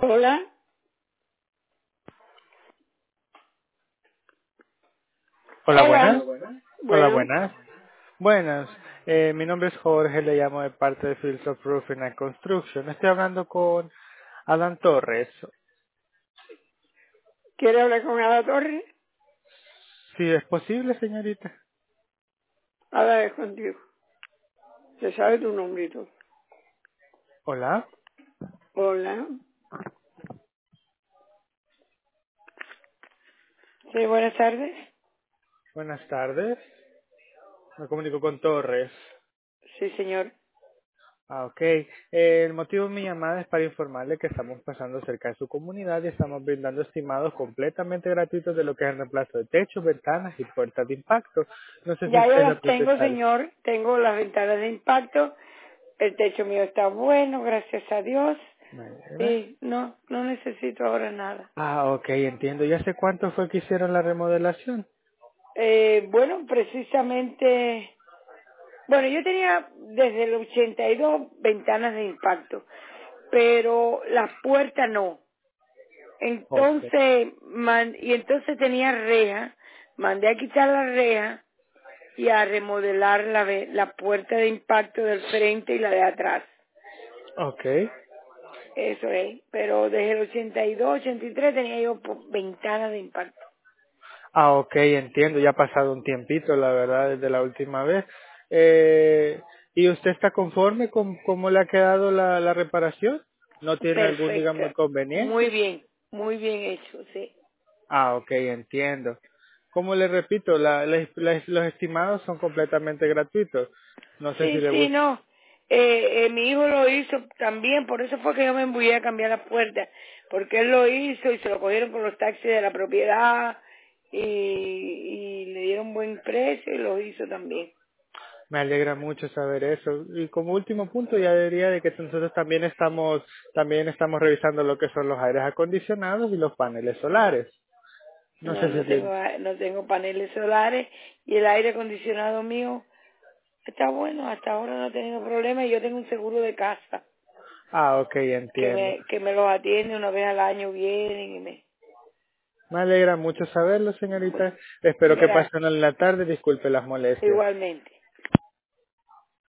Hola, Hola, hola. buenas. Hola, Bueno, buenas. Buenas. Mi nombre es Jorge, le llamo de parte de Fields of Roofing and Construction. Estoy hablando con Alan Torres. ¿quiere hablar con Ada Torres? Si es posible, señorita. Ada es contigo. Se sabe tu nombrito. Hola. Hola. Sí, buenas tardes. Buenas tardes. Me comunico con Torres. Sí, señor. Ok. El motivo de mi llamada es para informarle que estamos pasando cerca de su comunidad y estamos brindando estimados completamente gratuitos de lo que es el reemplazo de techos, ventanas y puertas de impacto. No sé si Ya yo usted es la las tengo, propietaria. señor. Tengo las ventanas de impacto. El techo mío está bueno, gracias a Dios. ¿Me alegra? Y no necesito ahora nada. Ah, ok, entiendo. ¿Y hace cuánto fue que hicieron la remodelación? Bueno, precisamente, bueno, yo tenía desde el 82 ventanas de impacto, pero las puertas no. Ok, Entonces tenía reja, mandé a quitar la reja y a remodelar la puerta de impacto del frente y la de atrás. ok. Eso es, pero desde el 82, 83 tenía yo ventanas de impacto. Ah, ok, entiendo. Ya ha pasado un tiempito, la verdad, desde la última vez. ¿Y usted está conforme con cómo le ha quedado la reparación? ¿No tiene algún, digamos, Perfecta, inconveniente? muy bien hecho, sí. Ah, ok, entiendo. Como le repito, los estimados son completamente gratuitos. No sé si Sí, le sí, gusta. no. Mi hijo lo hizo también, por eso fue que yo me embullé a cambiar las puertas, porque él lo hizo y se lo cogieron por los taxis de la propiedad y le dieron buen precio y lo hizo también. Me alegra mucho saber eso. Y como último punto, ya diría de que nosotros también estamos revisando lo que son los aires acondicionados y los paneles solares. No No, sé si tiene. no tengo paneles solares y el aire acondicionado mío está bueno, hasta ahora no he tenido problema y yo tengo un seguro de casa Ah, ok, entiendo. que me los atiende una vez al año, vienen y me... Me alegra mucho saberlo, Bueno, señorita. Espero que gracias, pasen en la tarde. Disculpe las molestias. igualmente.